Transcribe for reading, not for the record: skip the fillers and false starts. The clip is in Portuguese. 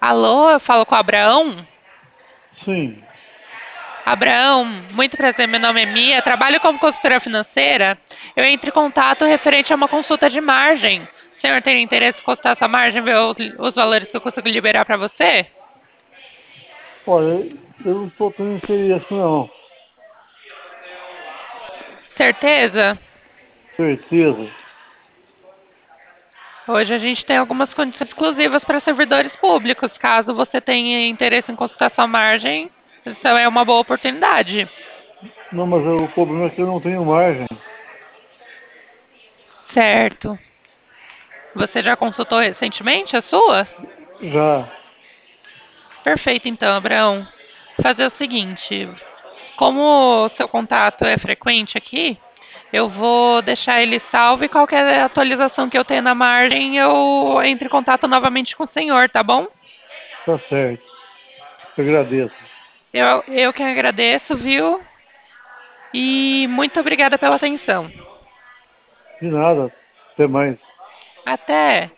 Alô, eu falo com o Abraão? Sim. Abraão, muito prazer, meu nome é Mia, trabalho como consultora financeira. Eu entro em contato referente a uma consulta de margem. O senhor tem interesse em consultar essa margem, ver os valores que eu consigo liberar para você? Olha, eu não estou tendo interesse, não. Certeza? Certeza. Hoje a gente tem algumas condições exclusivas para servidores públicos. Caso você tenha interesse em consultar sua margem, isso é uma boa oportunidade. Não, mas o problema é que eu não tenho margem. Certo. Você já consultou recentemente a sua? Já. Perfeito, então, Abraão. Fazer o seguinte: como o seu contato é frequente aqui, eu vou deixar ele salvo e qualquer atualização que eu tenha na margem, eu entre em contato novamente com o senhor, tá bom? Tá certo. Eu agradeço. Eu que agradeço, viu? E muito obrigada pela atenção. De nada. Até mais. Até!